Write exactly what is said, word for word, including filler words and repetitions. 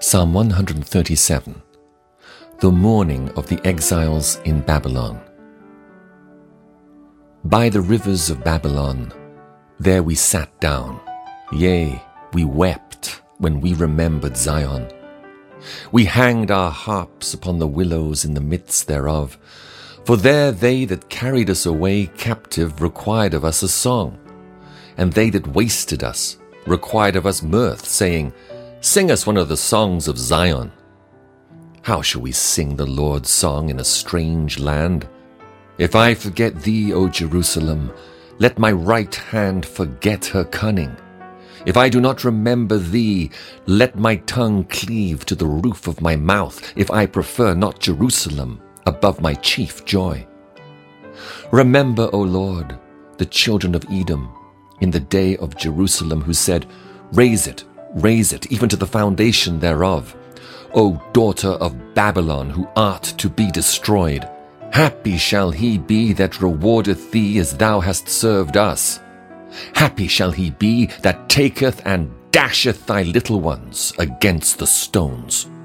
Psalm one thirty-seven. The mourning of the exiles in Babylon. By the rivers of Babylon, there we sat down. Yea, we wept when we remembered Zion. We hanged our harps upon the willows in the midst thereof. For there they that carried us away captive required of us a song, and they that wasted us required of us mirth, saying, Sing us one of the songs of Zion. How shall we sing the Lord's song in a strange land? If I forget thee, O Jerusalem, let my right hand forget her cunning. If I do not remember thee, let my tongue cleave to the roof of my mouth, if I prefer not Jerusalem above my chief joy. Remember, O Lord, the children of Edom, in the day of Jerusalem, who said, Raise it, raise it, even to the foundation thereof. O daughter of Babylon, who art to be destroyed, happy shall he be that rewardeth thee as thou hast served us. Happy shall he be that taketh and dasheth thy little ones against the stones.